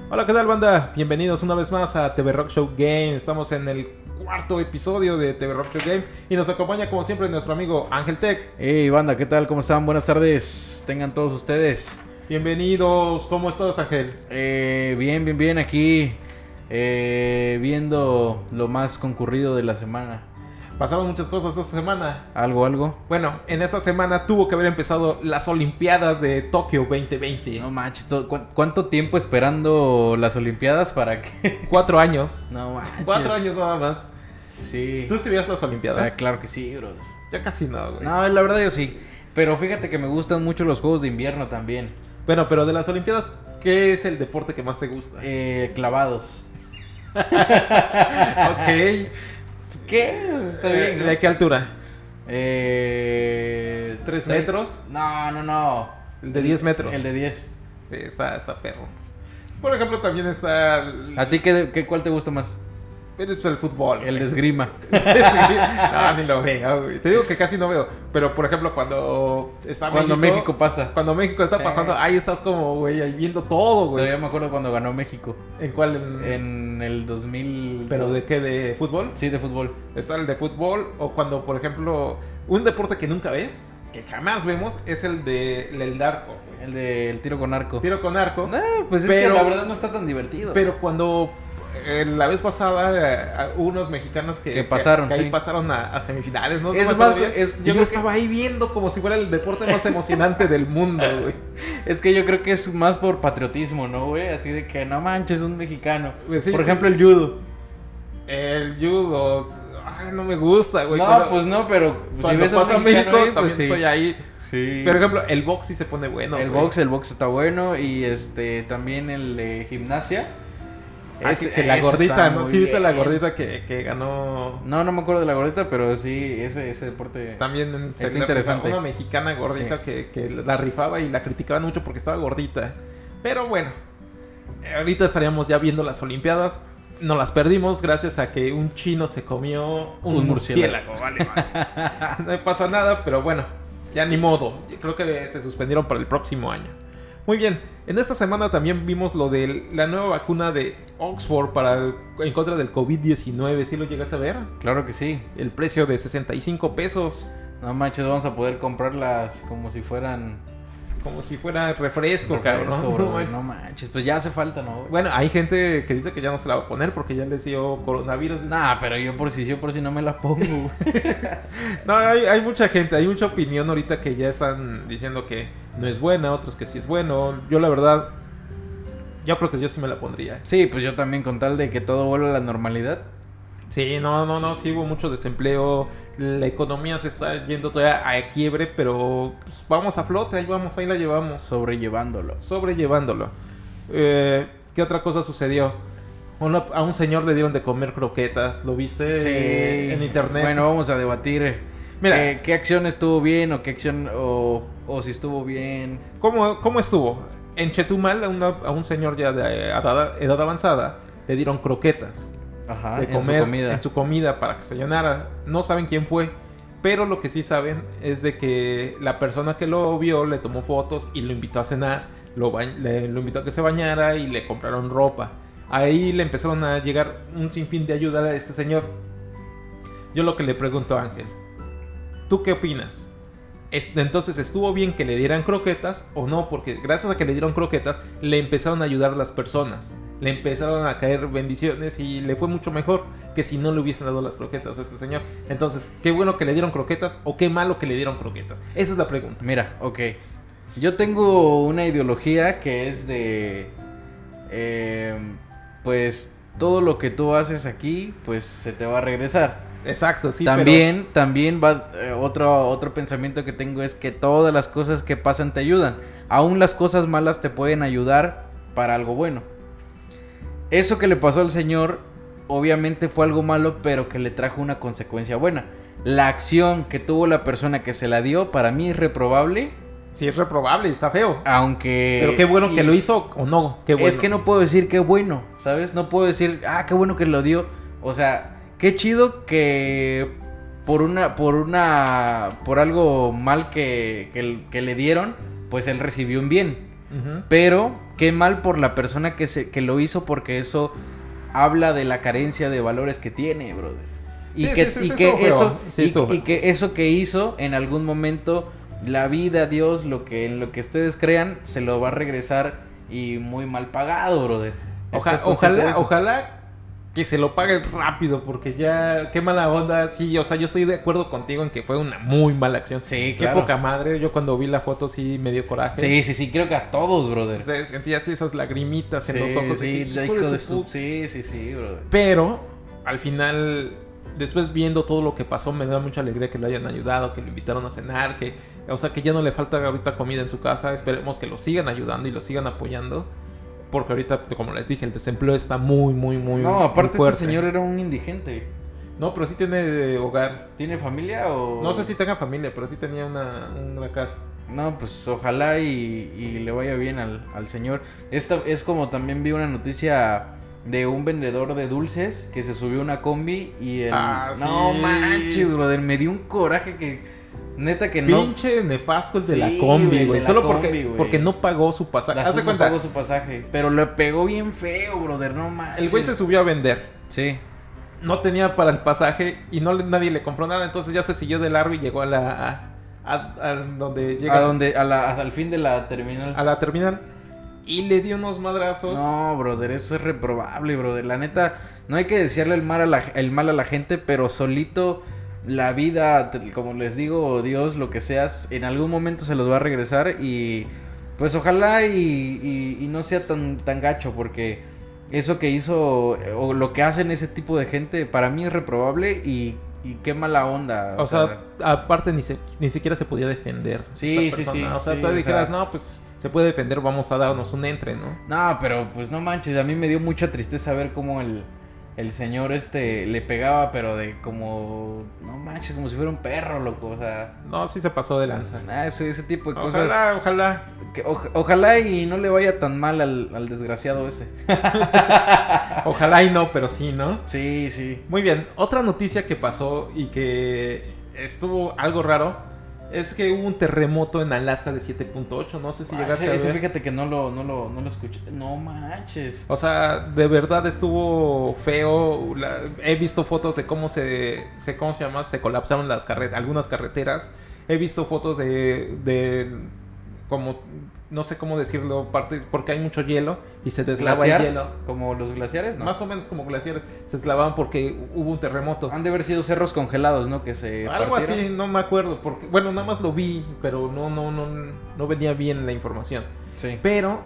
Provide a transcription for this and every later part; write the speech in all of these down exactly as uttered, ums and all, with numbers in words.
Hola, ¿qué tal, banda? Bienvenidos una vez más a T V Rock Show Game. Estamos en el cuarto episodio de T V Rock Show Game y nos acompaña como siempre nuestro amigo Ángel Tech. Hey, banda, ¿qué tal? ¿Cómo están? Buenas tardes. Tengan todos ustedes. Bienvenidos. ¿Cómo estás, Ángel? Eh, bien, bien, bien. Aquí eh, viendo lo más concurrido de la semana. Pasaron muchas cosas esta semana. ¿Algo, algo? Bueno, en esta semana tuvo que haber empezado las Olimpiadas de Tokio veinte veinte. No manches, ¿cu ¿cuánto tiempo esperando las Olimpiadas para que...? Cuatro años. No manches. Cuatro años nada más. Sí. ¿Tú sí veías las Olimpiadas? O sea, claro que sí, bro. Ya casi no, güey. No, la verdad yo sí. Pero fíjate que me gustan mucho los Juegos de Invierno también. Bueno, pero de las Olimpiadas, ¿qué es el deporte que más te gusta? Eh, clavados. Ok. ¿Qué? Está bien, ¿no? ¿De qué altura? Eh... ¿Tres metros? No, no, no. El de diez metros. El de diez. Sí, está, está perro. Por ejemplo, también está... El... ¿A ti qué, qué, cuál te gusta más? Es el fútbol. El de esgrima. Sí. No, ni lo veo, güey. Te digo que casi no veo. Pero, por ejemplo, cuando está Cuando México... México pasa. Cuando México está pasando, Eh. ahí estás como, güey, ahí viendo todo, güey. Todavía me acuerdo cuando ganó México. ¿En cuál? En... En el dos mil... ¿Pero de qué? ¿De fútbol? Sí, de fútbol. Está el de fútbol. O cuando, por ejemplo, un deporte que nunca ves, que jamás vemos, es el de el arco, güey. El de el tiro con arco. Tiro con arco. No, pues es Pero- que la verdad no está tan divertido. Pero cuando eh, la vez pasada eh, a- hubo unos mexicanos que, Que pasaron, que, ahí sí. pasaron a, a semifinales, ¿no? No Es me acuerdo más, bien. es- Y yo yo, creo estaba ahí viendo como si fuera el deporte más emocionante del mundo, güey. Es que yo creo que es más por patriotismo, ¿no, güey? Así de que no manches, un mexicano. Pues sí, por sí, ejemplo, sí. el judo. El judo, ay, no me gusta, güey. No, Cuando- pues no, pero si cuando ves a un pasa mexicano México, ahí, también pues sí. estoy ahí. Sí. Por ejemplo, el box sí se pone bueno. el güey. box, el box está bueno y este también el de gimnasia. Ah, Ese- que, que la ese gordita, está ¿no? muy ¿Sí viste la bien. gordita que, que ganó? No, no me acuerdo de la gordita, pero sí, ese, ese deporte. También Es se le interesante. rifaba una mexicana gordita Sí. que, que la rifaba y la criticaban mucho porque estaba gordita. Pero bueno, eh, ahorita estaríamos ya viendo las Olimpiadas. Nos las perdimos gracias a que un chino se comió un, Un murciélago. murciélago. Vale, vale. No pasa nada, pero bueno, ya ni modo. Yo creo que se suspendieron para el próximo año. Muy bien, en esta semana también vimos lo de la nueva vacuna de Oxford para el- en contra del COVID diecinueve. ¿Sí lo llegaste a ver? Claro que sí. El precio de sesenta y cinco pesos. No manches, vamos a poder comprarlas como si fueran Como si fuera refresco, refresco, cabrón. bro, No güey. manches. No manches, pues ya hace falta, ¿no? güey? Bueno, hay gente que dice que ya no se la va a poner porque ya les dio coronavirus. Nah, pero yo por si yo por si no me la pongo. güey. No, hay, hay mucha gente, hay mucha opinión ahorita que ya están diciendo que no es buena, otros que sí es bueno. Yo la verdad, yo creo que yo sí me la pondría. Sí, pues yo también con tal de que todo vuelva a la normalidad. Sí, no, no, no, sí hubo mucho desempleo, la economía se está yendo todavía a quiebre, pero pues, vamos a flote, ahí vamos, ahí la llevamos, Sobrellevándolo. sobrellevándolo. Eh, ¿Qué otra cosa sucedió? Una- a un señor le dieron de comer croquetas, ¿lo viste eh, en internet? Bueno, vamos a debatir. Mira. ¿Qué, qué acción estuvo bien o qué acción o, o si estuvo bien? ¿Cómo, cómo estuvo? En Chetumal a, una- a un señor ya de edad, edad avanzada le dieron croquetas. Ajá, de en su comer comida. en su comida para que se llenara. No saben quién fue, pero lo que sí saben es de que la persona que lo vio le tomó fotos y lo invitó a cenar, lo, ba- le- lo invitó a que se bañara y le compraron ropa. Ahí le empezaron a llegar un sinfín de ayuda a este señor. Yo lo que le pregunto a Ángel, ¿tú qué opinas? Es- Entonces, ¿estuvo bien que le dieran croquetas o no? Porque gracias a que le dieron croquetas, le empezaron a ayudar las personas. Le empezaron a caer bendiciones y le fue mucho mejor que si no le hubiesen dado las croquetas a este señor. Entonces, ¿qué bueno que le dieron croquetas o qué malo que le dieron croquetas? Esa es la pregunta. Mira, ok. Yo tengo una ideología que es de... eh, pues todo lo que tú haces aquí, pues se te va a regresar. Exacto, sí. también, también va... eh, otro, otro pensamiento que tengo es que todas las cosas que pasan te ayudan. Aún las cosas malas te pueden ayudar para algo bueno. Eso que le pasó al señor, obviamente fue algo malo, pero que le trajo una consecuencia buena. La acción que tuvo la persona que se la dio, para mí es reprobable. Pero sí es reprobable, está feo. Aunque... Pero qué bueno y- que lo hizo o no. Qué bueno. Es que no puedo decir qué bueno, ¿sabes? No puedo decir, ah, qué bueno que lo dio. O sea, qué chido que por una, por una, por algo mal que, que, que le dieron, pues él recibió un bien. Ujú. Pero qué mal por la persona que, se, que lo hizo, porque eso habla de la carencia de valores que tiene, brother. Y Sí, que, sí, sí, y sí, que estuvo feo. eso Sí, y, estuvo y feo. que eso que hizo en algún momento, la vida, Dios, lo que en lo que ustedes crean, se lo va a regresar, y muy mal pagado, brother. Oja- ¿Estás consciente de ojalá, eso? ojalá que se lo pague rápido, porque ya, qué mala onda. Sí, o sea, yo estoy de acuerdo contigo en que fue una muy mala acción. Sí, Qué claro. poca madre. Yo cuando vi la foto sí me dio coraje. Sí, sí, sí, creo que a todos, brother. O sea, sentía así esas lagrimitas en Sí, los ojos. de sí, que, de hijo hijo de de su su- sí, sí, sí, brother. Pero al final, después viendo todo lo que pasó, me da mucha alegría que lo hayan ayudado, que lo invitaron a cenar, que, o sea, que ya no le falta ahorita comida en su casa. Esperemos que lo sigan ayudando y lo sigan apoyando, porque ahorita, como les dije, el desempleo está muy, muy, muy, No, muy aparte fuerte. este señor era un indigente. No, pero sí tiene hogar. ¿Tiene familia o...? No sé si tenga familia, pero sí tenía una, una casa. No, pues ojalá y, y le vaya bien al, al señor. Esta es como también vi una noticia de un vendedor de dulces que se subió a una combi y el... Ah, No sí. manches, brother, me dio un coraje que... Neta que no... Pinche nefasto el de Sí, la combi, güey, güey. de la Solo combi, porque, güey. porque no pagó su pasaje. La Haz de Zoom cuenta, pagó su pasaje, pero le pegó bien feo, brother, no manches. el güey se subió a vender. Sí. No tenía para el pasaje y no le- nadie le compró nada. Entonces ya se siguió de largo y llegó a la... A, a- a donde llega... A donde, a la, al fin de la terminal. a la terminal. Y le dio unos madrazos. No, brother, eso es reprobable, brother. La neta, no hay que desearle el mal a la, el mal a la gente, pero solito la vida, te- como les digo, Dios, lo que seas, en algún momento se los va a regresar y pues ojalá y, y- y no sea tan, tan gacho, porque eso que hizo o lo que hacen ese tipo de gente para mí es reprobable y, y qué mala onda. O sea, aparte ni, se, ni siquiera se podía defender. Sí, esta sí, sí, persona. O sea, sí, tú o dijeras, sea- no, pues se puede defender, vamos a darnos un entre, ¿no? No, pero pues no manches, a mí me dio mucha tristeza ver cómo el, el señor este le pegaba, pero de como, no manches, como si fuera un perro, loco, o sea, No, sí se pasó de lanza. ah, ese, ese tipo de cosas. Ojalá, ojalá. que oj- ojalá y no le vaya tan mal al, al desgraciado ese. Ojalá y no, pero sí, ¿no? Sí, sí. Muy bien, otra noticia que pasó y que estuvo algo raro es que hubo un terremoto en Alaska de siete punto ocho. No sé si Ah, llegaste ese, a ese ver. fíjate que no lo, no lo, no lo escuché. No manches. O sea, de verdad estuvo feo. La- he visto fotos de cómo se, se cómo se llama, se colapsaron las carreteras, algunas carreteras. He visto fotos de, de como no sé cómo decirlo, parte porque hay mucho hielo y se deslava ¿Glaciar? el hielo. Como los glaciares, ¿no? Más o menos como glaciares, se deslavaban porque hubo un terremoto. Han de haber sido cerros congelados, ¿no? Que se Algo partieron. así, no me acuerdo, porque bueno, nada más lo vi, pero no no no no venía bien la información. Sí. Pero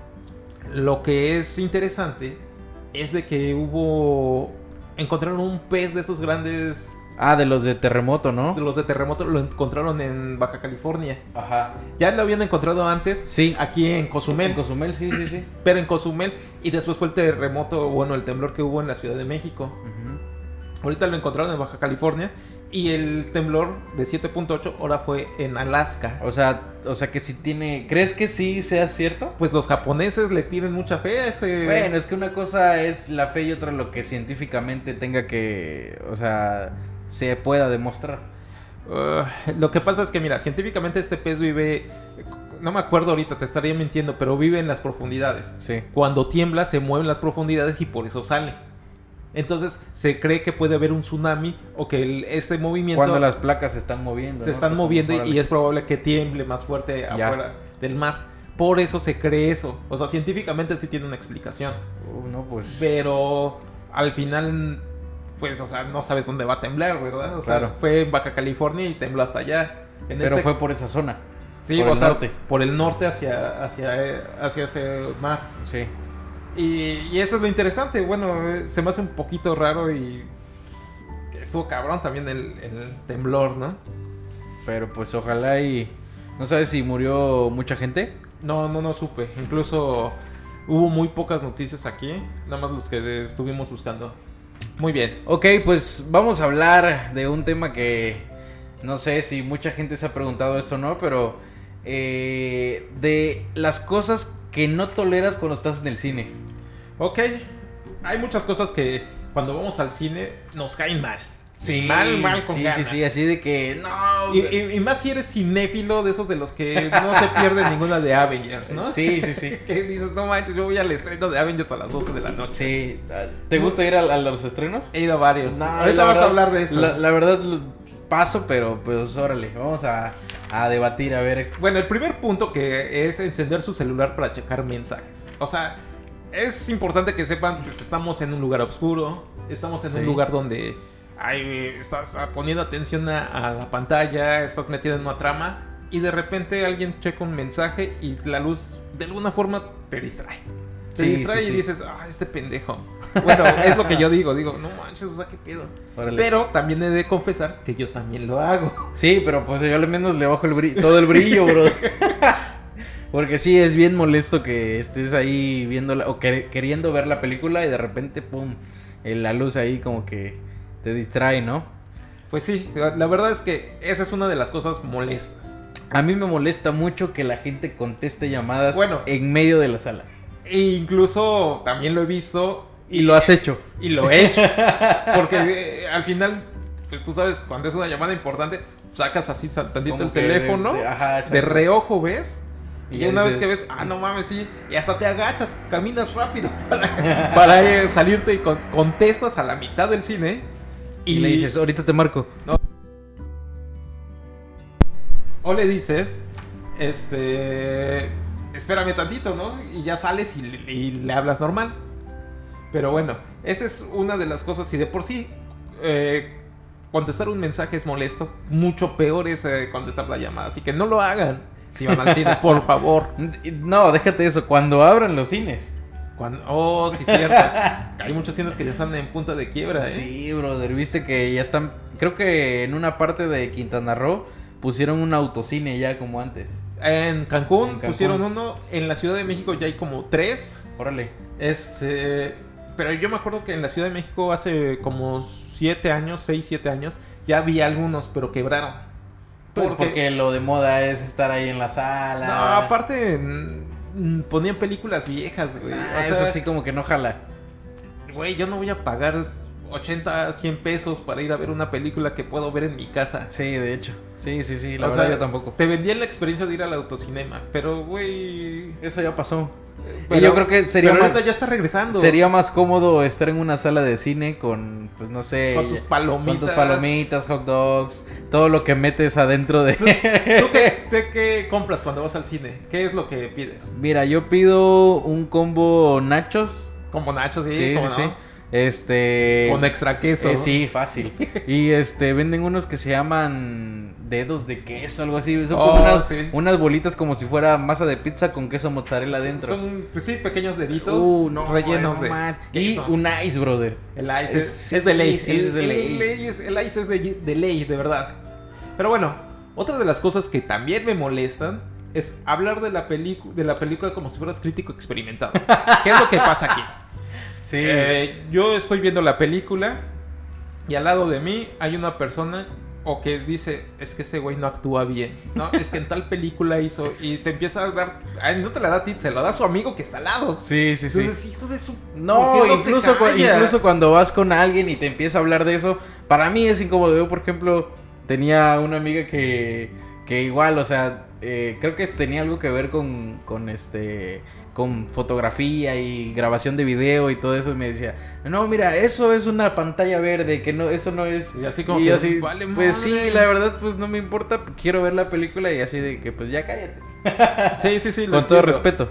lo que es interesante es de que hubo encontraron un pez de esos grandes, Ah, de los de terremoto, ¿no? de los de terremoto, lo encontraron en Baja California. Ajá. Ya lo habían encontrado antes, Sí. aquí en Cozumel, En Cozumel, sí, sí, sí. pero en Cozumel, y después fue el terremoto, bueno, el temblor que hubo en la Ciudad de México. Ujú. Ahorita lo encontraron en Baja California y el temblor de siete punto ocho ahora fue en Alaska. O sea, o sea que si tiene... ¿Crees que sí sea cierto? Pues los japoneses le tienen mucha fe a ese... Bueno, es que una cosa es la fe y otra lo que científicamente tenga que... O sea, se pueda demostrar. Uh, lo que pasa es que, mira, científicamente este pez vive... No me acuerdo ahorita, te estaría mintiendo, pero vive en las profundidades. Sí. Cuando tiembla se mueven las profundidades y por eso sale. Entonces se cree que puede haber un tsunami o que el- este movimiento Cuando las placas se están moviendo. se ¿no? están O sea, moviendo órale. y es probable que tiemble más fuerte Ya. afuera del mar. Por eso se cree eso. O sea, científicamente sí tiene una explicación. Uh, no, pues... Pero al final, pues, o sea, no sabes dónde va a temblar, ¿verdad? O sea, Claro. fue en Baja California y tembló hasta allá. En Pero este- fue por esa zona. sí, por o el sea, norte. por el norte hacia, hacia, hacia ese mar. Sí. Y, y eso es lo interesante. Bueno, eh, se me hace un poquito raro y pues, estuvo cabrón también el, el temblor, ¿no? Pero pues ojalá y... ¿No sabes si murió mucha gente? No, no, no supe. Incluso hubo muy pocas noticias aquí. Nada más los que estuvimos buscando. Muy bien. Ok, pues vamos a hablar de un tema que no sé si mucha gente se ha preguntado esto o no, pero eh, de las cosas que no toleras cuando estás en el cine. Ok. Hay muchas cosas que cuando vamos al cine nos caen mal. Sí, mal, mal con sí, ganas. sí, sí, así de que no. Y, y, y más si eres cinéfilo de esos de los que no se pierde ninguna de Avengers, ¿no? Sí, sí, sí. Que dices, no manches, yo voy al estreno de Avengers a las doce de la noche. Sí. ¿Te gusta ir a, a los estrenos? He ido a varios. No, Ahorita la vamos verdad, a hablar de eso. La, la verdad, lo paso, pero pues órale, vamos a, a debatir, a ver. Bueno, el primer punto que es encender su celular para checar mensajes. O sea, es importante que sepan, pues estamos en un lugar oscuro, estamos en Sí. un lugar donde ay, estás poniendo atención a, a la pantalla, estás metido en una trama y de repente alguien checa un mensaje y la luz de alguna forma te distrae. Te Sí, distrae sí, y sí. dices, ah, este pendejo. Bueno, es lo que yo digo, digo, no manches, o sea, qué pedo. Órale. Pero también he de confesar que yo también lo hago. Sí, pero pues yo al menos le bajo el brillo, todo el brillo, bro. Porque sí, es bien molesto que estés ahí viendo o que, queriendo ver la película y de repente, pum, eh, la luz ahí como que te distrae, ¿no? Pues sí, la la verdad es que esa es una de las cosas molestas. A mí me molesta mucho que la gente conteste llamadas Bueno. en medio de la sala. E incluso también lo he visto Y lo has hecho. y lo he hecho. Porque eh, al final, pues tú sabes, cuando es una llamada importante, sacas así tantito Como el que de- teléfono, de- de, ajá, exacto. reojo, ¿ves? Y, Y ya una dices- vez que ves, ah, no mames, sí, y hasta te agachas, caminas rápido para, para eh, salirte y con- contestas a la mitad del cine. Y, le dices, ahorita te marco. O le dices, este, espérame tantito, ¿no? Y ya sales y, le- y le hablas normal. Pero bueno, esa es una de las cosas. Y de por sí, eh, contestar un mensaje es molesto. Mucho peor es eh, contestar la llamada. Así que no lo hagan si van al cine, por favor. No, déjate eso, cuando abran los cines. Cuando, oh, sí, cierto. Hay muchos cines que ya están en punta de quiebra, ¿eh? Sí, brother, viste que ya están. Creo que en una parte de Quintana Roo pusieron un autocine ya como antes. En Cancún, En Cancún. pusieron uno. En la Ciudad de México ya hay como tres. Órale. Este, pero yo me acuerdo que en la Ciudad de México hace como siete años, seis, siete años, ya había algunos, pero quebraron. Pues Porque- porque lo de moda es estar ahí en la sala. No, aparte mm, ponían películas viejas, güey. Ah, O sea, eso sí como que no jala. güey, yo no voy a pagar ochenta, cien pesos para ir a ver una película que puedo ver en mi casa. Sí, de hecho. Sí, sí, sí, la O verdad sea, yo tampoco. Te vendían la experiencia de ir al autocinema, pero güey, Eso ya pasó. pero- y yo creo que sería pero más, ahorita ya está regresando. sería más cómodo estar en una sala de cine con, pues no sé, Con tus palomitas. con tus palomitas, hot dogs, todo lo que metes adentro de... ¿Tú qué, te- qué compras cuando vas al cine? ¿Qué es lo que pides? Mira, yo pido un combo nachos. Como nachos, sí, Sí, ¿cómo sí, no? sí. Este... Con extra queso. Eh, sí, fácil. Y este, venden unos que se llaman dedos de queso, algo así. Son como Oh, unas, sí. unas bolitas como si fuera masa de pizza con queso mozzarella adentro. Son, pues sí, pequeños deditos Uh, no, rellenos no, de man. Y queso. un ice, brother. El ice es, Es- es de ley. sí, el, es de el ley. ley es- el ice es de, de ley, de verdad. Pero bueno, otra de las cosas que también me molestan es hablar de la, pelicu- de la película como si fueras crítico experimentado. ¿Qué es lo que pasa aquí? Sí. Eh, yo estoy viendo la película y al lado de mí hay una persona o que dice, es que ese güey no actúa bien, ¿no? Es que en tal película hizo y te empieza a dar, ay, no te la da a ti, se lo da a su amigo que está al lado. Sí, sí, sí. Entonces, hijo de su... No, ¿por qué se incluso, cu- calla? incluso cuando vas con alguien y te empieza a hablar de eso, para mí es incómodo. Yo, por ejemplo, tenía una amiga que, que igual, o sea, eh, creo que tenía algo que ver con, con este... con fotografía y grabación de video y todo eso, y me decía, no, mira, eso es una pantalla verde, que no, eso no es... Y así como y que, yo así, vale pues sí, madre. la verdad, pues no me importa, quiero ver la película y así de que, pues ya cállate. Sí, sí, sí. lo Con todo entiendo. respeto.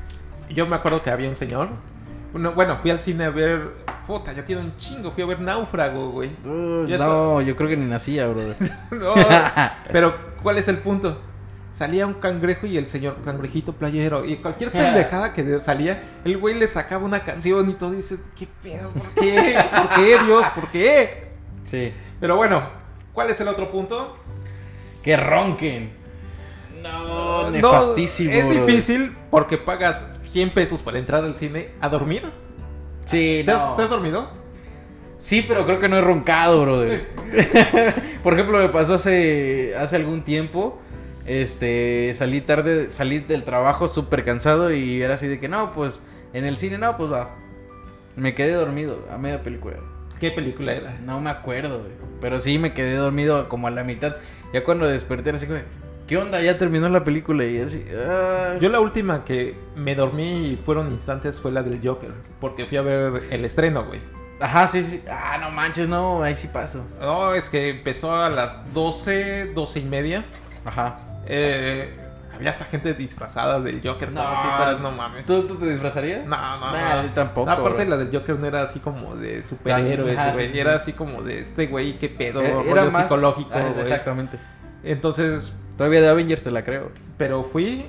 Yo me acuerdo que había un señor. Uno- bueno, fui al cine a ver. Puta, ya tiene un chingo. Fui a ver Náufrago, güey. Uh, Ya no, yo creo que ni nacía, brother. No, pero, ¿cuál es el punto? Salía un cangrejo y el señor cangrejito playero. Y cualquier pendejada que de- salía, el güey le sacaba una canción y todo. Y dice, ¿qué pedo? ¿Por qué? ¿Por qué, Dios? ¿Por qué? Sí. Pero bueno, ¿cuál es el otro punto? Que ronquen. No, No, nefastísimo. es brother. difícil porque pagas cien pesos para entrar al cine a dormir. Sí, ¿Te has, no. te has dormido? Sí, pero creo que no he roncado, brother. Por ejemplo, me pasó hace, hace algún tiempo. Este, salí tarde, salí del trabajo súper cansado y era así de que no, pues en el cine no, pues va. Me quedé dormido a media película. ¿Qué película era? No me acuerdo, güey. Pero sí me quedé dormido como a la mitad. Ya cuando desperté era así como, ¿qué onda? Ya terminó la película y así... ah. Yo la última que me dormí y fueron instantes fue la del Joker. Porque fui a ver el estreno, güey. Ajá, sí, sí. Ah, no manches, no, ahí sí paso. No, es que empezó a las doce, doce y media. Ajá. Eh, había hasta gente disfrazada del Joker. No, como si fueras, no mames. ¿Tú, tú te disfrazarías? No, no, Nah, no. yo tampoco. No, aparte bro. la del Joker no era así como de superhéroes, Ajá, güey. sí, sí. Era así como de este güey, qué pedo, Eh, rollo Era más psicológico, Ah, güey. exactamente. Entonces, Todavía de Avengers te la creo. pero fui,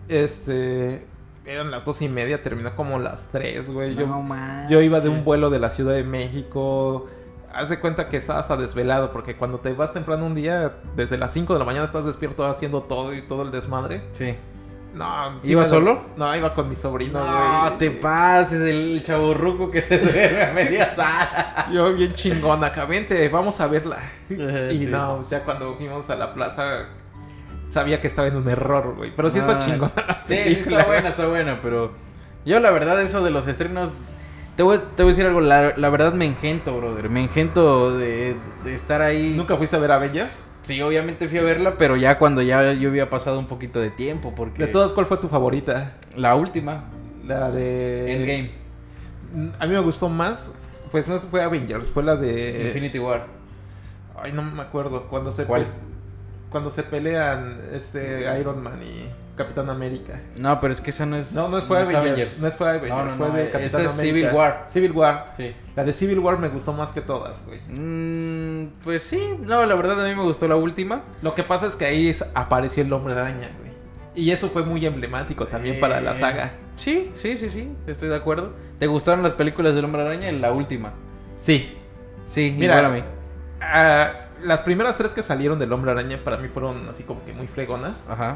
este, eran las dos y media, terminó como las tres, güey. Yo, No manches. yo iba de un vuelo de la Ciudad de México. Haz de cuenta que estaba hasta desvelado, porque cuando te vas temprano un día, desde las cinco de la mañana estás despierto haciendo todo y todo el desmadre. Sí. No, ¿Iba me- solo? No, iba con mi sobrino, güey. No, te pases, el chaburruco que se duerme a media sala. Yo bien chingón acá, vente, vamos a verla. Y Sí. no, pues ya cuando fuimos a la plaza, sabía que estaba en un error, güey. Pero sí está Ah, chingona la Sí, sí película, está güey. buena, está buena, pero yo la verdad eso de los estrenos, te voy, te voy a decir algo, la, la verdad me engento, brother, me engento de, de estar ahí. ¿Nunca fuiste a ver Avengers? Sí, obviamente fui a verla, pero ya cuando ya yo había pasado un poquito de tiempo, porque... De todas, ¿cuál fue tu favorita? La última, La de... Endgame, A mí me gustó más, pues no fue Avengers, fue la de... Infinity War. Ay, no me acuerdo, cuando se... ¿Cuál? pe- Cuando se pelean este Iron Man y Capitán América. No, pero es que esa no es... No, no fue Avengers, no fue Avengers, No, no, fue no, de esa Capitán es América. Civil War. Civil War. Sí. La de Civil War me gustó más que todas, güey. Mm, pues sí, no, la verdad a mí me gustó la última. Lo que pasa es que ahí es- apareció el Hombre Araña, güey. Y eso fue muy emblemático también para la Eh, saga. Sí, sí, sí, sí, estoy de acuerdo. ¿Te gustaron las películas del Hombre Araña? La última. Sí. Sí, Mira, igual a mí. Ah, las primeras tres que salieron del Hombre Araña para mí fueron así como que muy fregonas. Ajá.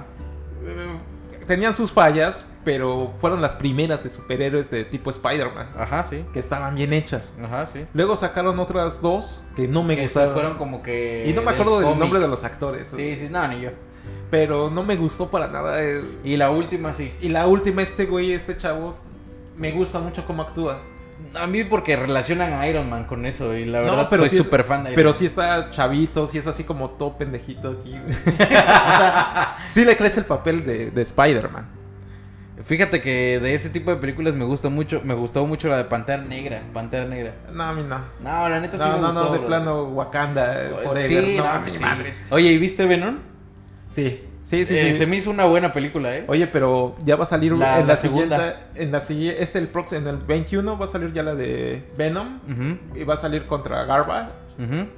Eh, tenían sus fallas, pero fueron las primeras de superhéroes de tipo Spider-Man, Ajá, sí. que estaban bien hechas. Ajá, sí. Luego sacaron otras dos que no me que se gustaron. fueron como que... Y no me acuerdo del cómic. nombre de los actores. Sí, sí, no, ni yo. Pero no me gustó para nada. eh. Y la última sí. Y la última, este güey, este chavo, me gusta mucho cómo actúa. A mí porque relacionan a Iron Man con eso y la No, verdad pero soy sí es- súper fan de Iron Pero Man. sí está chavito, sí es así como todo pendejito aquí. güey. O sea, sí le crece el papel de, de Spider-Man. Fíjate que de ese tipo de películas me gusta mucho, me gustó mucho la de Pantera Negra, Pantera Negra. No, a mí no. No, la neta sí No, me no, gustó. no, de bro. plano Wakanda, eh, Forever. Sí, no, no, a mí sí. madres. Oye, ¿y viste Venom? Sí, sí, sí, Eh, sí. Se me hizo una buena película, ¿eh? Oye, pero ya va a salir La- en la, la siguiente, segunda. en la siguiente, este el próximo, en el veintiuno va a salir ya la de Venom Ujú, y va a salir contra Garbage ujú.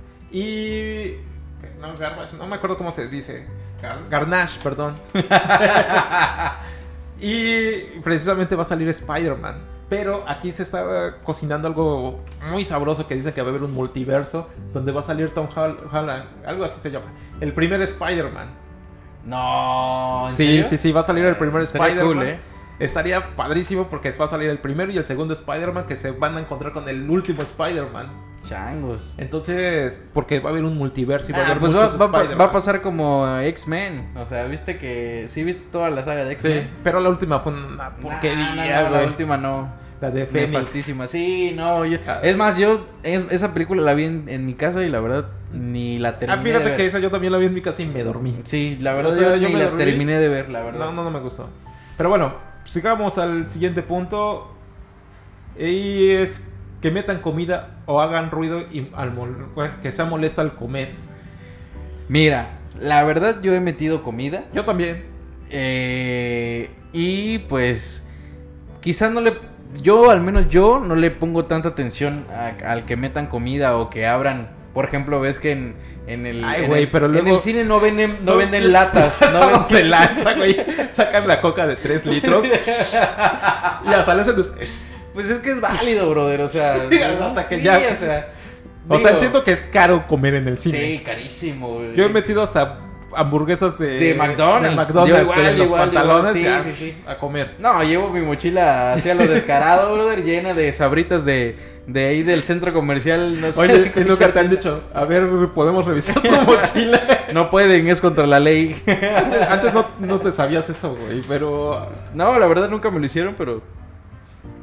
y no Garbage, no me acuerdo cómo se dice, Gar- Garnash, perdón. Y precisamente va a salir Spider-Man. Pero aquí se está cocinando algo muy sabroso que dicen que va a haber un multiverso donde va a salir Tom Hol- Holland, algo así se llama. El primer Spider-Man. No, ¿en Sí, serio? sí, sí, va a salir el primer Estaría Spider-Man. cool, ¿eh? Estaría padrísimo porque va a salir el primero y el segundo Spider-Man que se van a encontrar con el último Spider-Man. Changos. Entonces, porque va a haber un multiverso y va a Ah, haber pues va, muchos va- va- Spider-Man. va a pasar como X-Men. O sea, viste que. Sí, viste toda la saga de X-Men. Sí, pero la última fue una Nah, porquería, no, no, güey. la última no. La de Phoenix. Nefastísima. Sí, no. Yo, Ah. es más, yo es- esa película la vi en, en mi casa y la verdad ni la terminé. Ah, fíjate de ver. que esa yo también la vi en mi casa y me dormí. Sí, la verdad O sea, yo, yo ni me la dormí. terminé de ver, la verdad. No, no, no me gustó. Pero bueno, sigamos al siguiente punto. Y es que metan comida o hagan ruido y al mol- que sea molesta al comer. Mira, la verdad yo he metido comida. Yo también. Eh, y pues quizás no le, yo al menos yo no le pongo tanta atención a- al que metan comida o que abran, por ejemplo, ves que en, en el, Ay, en güey, el- pero en luego- el cine no venden, no Son- venden latas, no Pasados venden- de lanza, güey. Sacan la coca de tres litros. y hasta le hacen. des- Pues es que es válido, brother, o sea, Sí, o sea, que sí, ya- o sea, O sea, digo, entiendo que es caro comer en el cine. sí, carísimo, güey. Yo he metido hasta hamburguesas de, De McDonald's. de McDonald's, Yo igual, pero en los igual, pantalones igual, ya, sí, sí, sí. a comer. No, llevo mi mochila hacia lo descarado, brother, llena de sabritas de, de ahí del centro comercial, no sé. Oye, ¿qué nunca te han dicho? A ver, ¿podemos revisar tu mochila? No pueden, es contra la ley. Antes, antes no, no te sabías eso, güey, pero... No, la verdad nunca me lo hicieron, pero...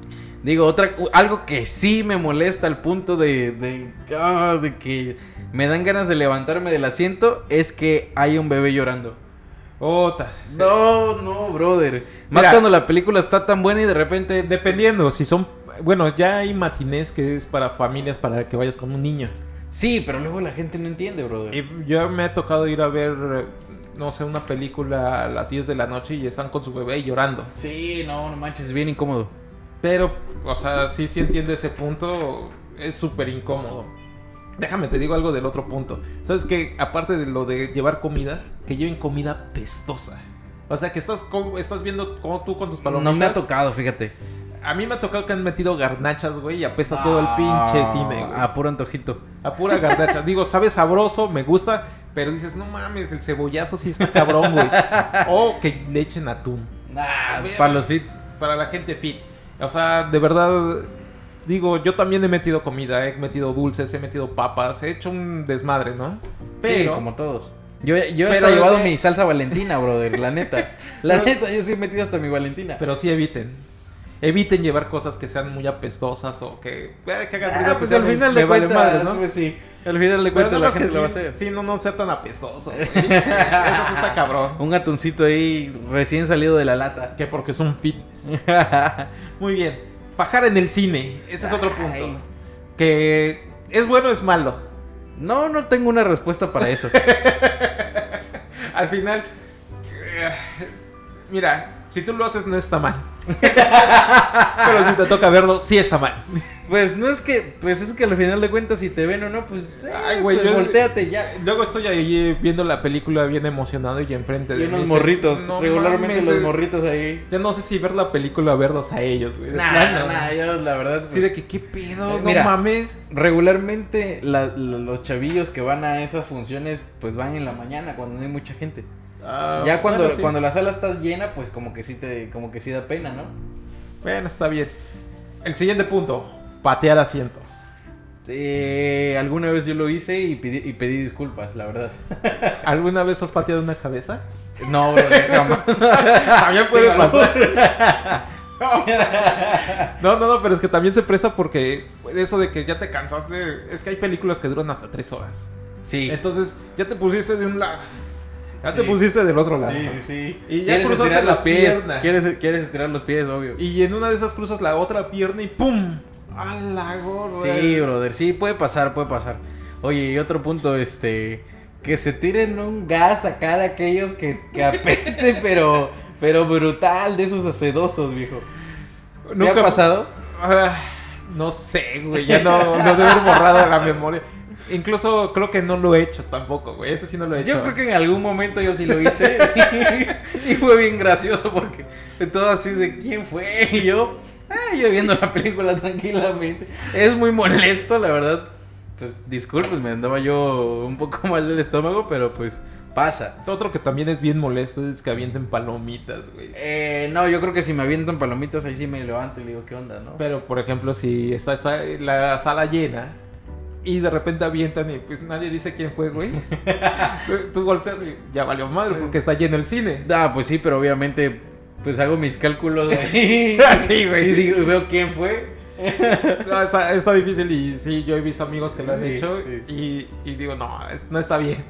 Digo, otra, algo que sí me molesta al punto de, de, oh, de que me dan ganas de levantarme del asiento es que hay un bebé llorando. Ota. Sí. No, no, brother. Más Mira, cuando la película está tan buena y de repente... dependiendo, si son... Bueno, ya hay matinés que es para familias, para que vayas con un niño. Sí, pero luego la gente no entiende, brother. Y yo me ha tocado ir a ver, no sé, una película a las diez de la noche y están con su bebé llorando. Sí, no, no manches, es bien incómodo. Pero, o sea, sí, sí entiendo ese punto. Es súper incómodo. Déjame, te digo algo del otro punto. ¿Sabes qué? Aparte de lo de llevar comida, que lleven comida pestosa. O sea, que estás, con- estás viendo como tú con tus palomitas. No me ha tocado, fíjate. A mí me ha tocado que han metido garnachas, güey, y apesta todo el pinche cine, güey. A puro antojito. A pura garnacha. Digo, sabe sabroso, me gusta, pero dices, no mames, el cebollazo sí está cabrón, güey. O que le echen atún. Nah, Ver- para los fit. Para la gente fit. O sea, de verdad, digo, yo también he metido comida, he metido dulces, he metido papas, he hecho un desmadre, ¿no? Pero, sí, como todos. Yo, yo Pero, he llevado eh, mi salsa Valentina, brother, la neta. La Pero- neta, yo sí he metido hasta mi Valentina. Pero sí eviten. Eviten llevar cosas que sean muy apestosas o que, eh, que hagan Ah, ruido, pues ya al me- final me de vale cuentas, madre, ¿no? pues sí. Al final de Pero cuentas nada la más gente que lo va a sí, hacer. sí, no, no sea tan apestoso, güey. Eso sí está cabrón. Un atuncito ahí recién salido de la lata. Que porque son fitness. Muy bien. Fajar en el cine. Ese es otro punto. Ay. Que es bueno o es malo. No, no tengo una respuesta para eso. Al final, eh, mira, si tú lo haces no está mal. Pero si te toca verlo, sí está mal. Pues no es que, pues es que al final de cuentas si te ven o no, pues, eh, Ay, güey, pues yo- volteate ya. Luego estoy ahí viendo la película bien emocionado y enfrente Y de mí unos dice, morritos, "No regularmente mames, los eh". morritos ahí. Yo no sé si ver la película o verlos a ellos, güey. De Nah, plano, nah, nah, yo la verdad. Sí, de que qué pedo, Eh, no mira, mames. Regularmente la- la- los chavillos que van a esas funciones pues van en la mañana cuando no hay mucha gente. Ah, Ya cuando, bueno, sí. cuando la sala está llena, pues como que sí te, como que sí da pena, ¿no? Bueno, está bien. El siguiente punto, patear asientos. Sí, alguna vez yo lo hice y pedí, y pedí disculpas, la verdad. ¿Alguna vez has pateado una cabeza? No, bro, jamás. También puede Sí, pasar. No, no, no, pero es que también se presta porque eso de que ya te cansaste, es que hay películas que duran hasta tres horas. Sí. Entonces, ya te pusiste de un lado, ya te Sí. pusiste del otro lado. Sí, sí, sí. Y ya ¿Quieres cruzaste estirar la los pies? pierna. ¿Quieres, quieres estirar los pies, obvio. Y en una de esas cruzas la otra pierna y ¡pum! ¡A la gorra! Sí, brother, sí, puede pasar, puede pasar. Oye, y otro punto, este, que se tiren un gas acá de aquellos que, que apeste, pero, pero brutal, de esos acedosos, viejo. ¿Qué ¿Nunca ha pasado? Ah, no sé, güey, ya no lo debo haber borrado de la memoria. Incluso creo que no lo he hecho tampoco, güey. Ese sí no lo he hecho. Yo creo que en algún momento yo sí lo hice y, y fue bien gracioso porque todo así de quién fue y yo, ah, yo viendo la película tranquilamente. Es muy molesto, la verdad. Pues disculpen, me andaba yo un poco mal del estómago, pero pues pasa. Otro que también es bien molesto es que avienten palomitas, güey. Eh, no, yo creo que si me avientan palomitas ahí sí me levanto y le digo, ¿qué onda, no? Pero, por ejemplo, si está esa- la sala llena y de repente avientan y pues nadie dice quién fue, güey. tú, tú volteas y ya valió madre porque está lleno el cine. Ah, pues sí, pero obviamente pues hago mis cálculos ahí. Sí, güey. Y digo, y veo quién fue. No, está, está difícil y sí, yo he visto amigos que lo han Sí, hecho sí. y, y digo, no, es- no está bien.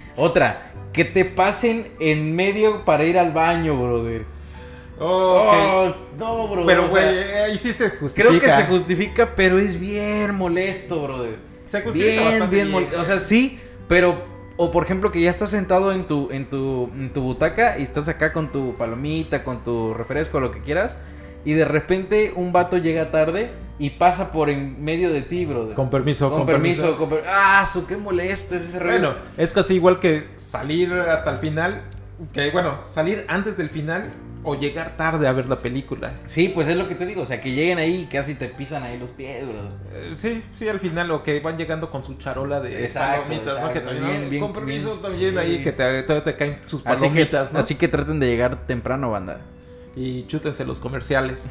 Otra, que te pasen en medio para ir al baño, brother. Oh, ok. Oh, no, brother. Pero, o güey, sea, ahí sí se justifica. creo que se justifica, pero es bien molesto, brother. Se justifica Bien, bastante bien bien. molesto. O sea, sí, pero... O por ejemplo que ya estás sentado en tu, en tu, en tu butaca y estás acá con tu palomita, con tu refresco, lo que quieras. Y de repente un vato llega tarde y pasa por en medio de ti, brother. Con permiso, Con, permiso, con per- Ah, su qué molesto es ese rollo. Bueno, es casi igual que salir hasta el final. Que bueno, salir antes del final o llegar tarde a ver la película. Sí, pues es lo que te digo, o sea, que lleguen ahí y casi te pisan ahí los pies, brother. Eh, sí, sí, al final, o que van llegando con su charola de Exacto, palomitas, ¿no? Que exacto, también, bien, bien, con permiso bien, también sí. ahí que te, todavía te caen sus Así que, palomitas, ¿no? así que traten de llegar temprano, banda. Y chútense los comerciales.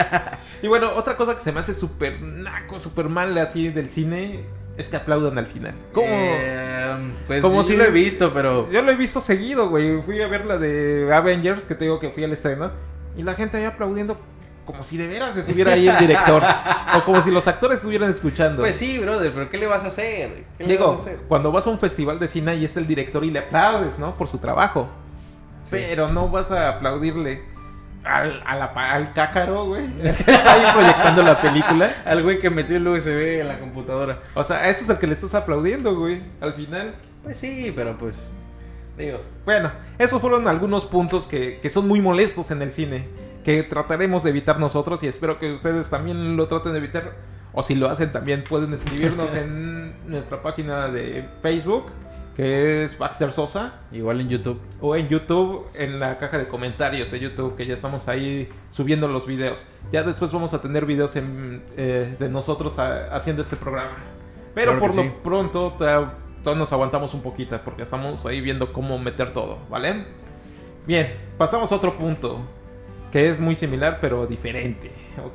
Y bueno, otra cosa que se me hace súper naco, súper mal así del cine, es que aplaudan al final. ¿Cómo? Eh, pues Como sí si- lo he visto, pero... Yo lo he visto seguido, güey. Fui a ver la de Avengers, que te digo que fui al estreno. Y la gente ahí aplaudiendo. como si de veras estuviera ahí el director. O como si los actores estuvieran escuchando. Pues sí, brother, pero ¿qué le vas a hacer? ¿Qué le Digo, vas a hacer? cuando vas a un festival de cine y está el director y le aplaudes, ¿no? Por su trabajo. Sí. Pero no vas a aplaudirle al, a la, al cácaro, güey. El que está ahí proyectando la película. Al güey que metió el U S B en la computadora. O sea, a eso es el que le estás aplaudiendo, güey. Al final. Pues sí, pero pues... Digo... Bueno, esos fueron algunos puntos que, que son muy molestos en el cine. Que trataremos de evitar nosotros y espero que ustedes también lo traten de evitar. O si lo hacen también pueden escribirnos en nuestra página de Facebook, que es Baxter Sosa. Igual en YouTube. O en YouTube, en la caja de comentarios de YouTube, que ya estamos ahí subiendo los videos. Ya después vamos a tener videos en, eh, de nosotros a, haciendo este programa. Pero Claro por que lo sí. pronto ta- todos nos aguantamos un poquito porque estamos ahí viendo cómo meter todo, ¿vale? Bien, pasamos a otro punto que es muy similar pero diferente, ¿ok?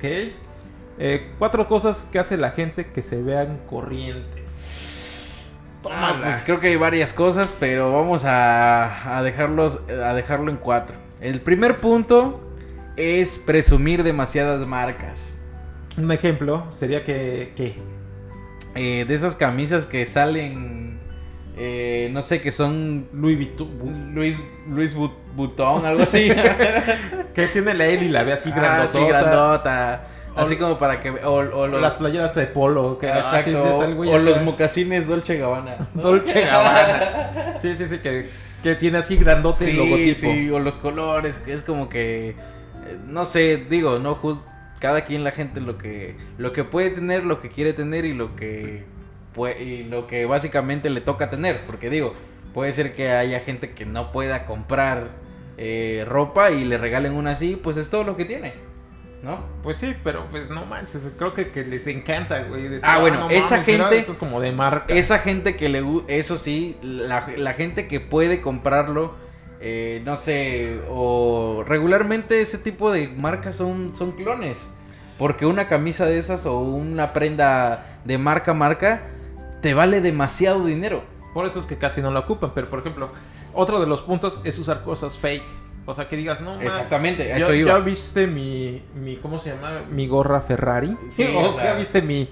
Eh, cuatro cosas que hace la gente que se vean corrientes. Ah, Tómala. pues creo que hay varias cosas, pero vamos a, a dejarlos a dejarlo en cuatro. El primer punto es presumir demasiadas marcas. Un ejemplo sería que... que Eh, de esas camisas que salen, eh, no sé, que son Louis Vuitton, Luis Luis Bu- Butón, algo así. que tiene la L y la ve así Ah, grandotota. sí, grandota. O- Así como para que... O, o los, Las playeras de polo. Que exacto, así es el güey o acá. los mocasines Dolce Gabbana. Dolce Gabbana. Sí, sí, sí, que, que tiene así grandote el Sí, logotipo. sí, o los colores, que es como que... eh, No sé, digo, no juz- cada quien la gente lo que lo que puede tener, lo que quiere tener y lo que pue- y lo que básicamente le toca tener, porque digo, puede ser que haya gente que no pueda comprar eh, ropa y le regalen una así, pues es todo lo que tiene, ¿no? Pues sí, pero pues no manches, creo que, que les encanta, güey. decir, Ah, bueno, no esa mames, mira, gente- Esto es como de marca. Esa gente que le gu- eso sí, la, la gente que puede comprarlo, eh, no sé, o regularmente ese tipo de marcas son, son clones. Porque una camisa de esas o una prenda de marca marca te vale demasiado dinero. Por eso es que casi no la ocupan. Pero por ejemplo, otro de los puntos es usar cosas fake. O sea, que digas, no, man, Exactamente, a ¿ya, eso iba. ¿ya viste mi, mi, ¿cómo se llama? Mi gorra Ferrari. Sí, o o sea- ¿ya viste mi,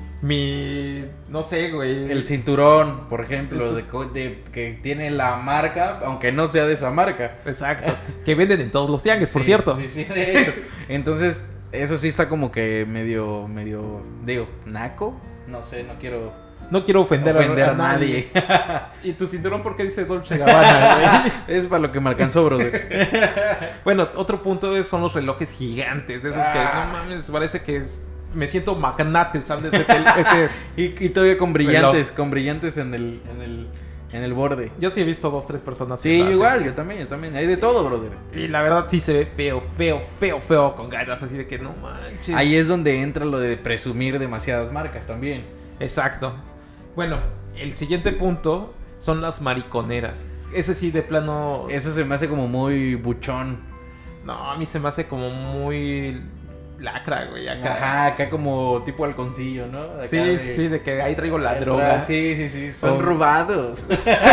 mi, no sé, güey? El cinturón, por ejemplo, El- de, co- de- que tiene la marca, aunque no sea de esa marca. Exacto. Que venden en todos los tianguis, por Sí, cierto. Sí, sí, de hecho. Entonces, eso sí está como que medio, medio, digo, naco. No sé, no quiero No quiero ofender, ofender a, a nadie. ¿Y tu cinturón por qué dice Dolce Gabbana, güey? Es para lo que me alcanzó, brother. Bueno, otro punto es- son los relojes gigantes. Esos que, Ah. no mames, parece que es... Me siento magnate usando ese... tel- ese Y, y todavía con brillantes, con brillantes en el, en el, en el borde. Yo sí he visto dos, tres personas. que Sí, lo hacen. igual, yo también, yo también. Hay de todo, brother. Y la verdad sí se ve feo, feo, feo, feo con ganas. Así de que no manches. Ahí es donde entra lo de presumir demasiadas marcas también. Exacto. Bueno, el siguiente punto son las mariconeras. Ese sí de plano... Eso se me hace como muy buchón. No, a mí se me hace como muy... Lacra, güey, acá. Ajá, acá como tipo halconcillo, ¿no? De acá Sí, de- sí, sí, de que ahí traigo la Atrás, droga. Sí, sí, sí, son Son- robados.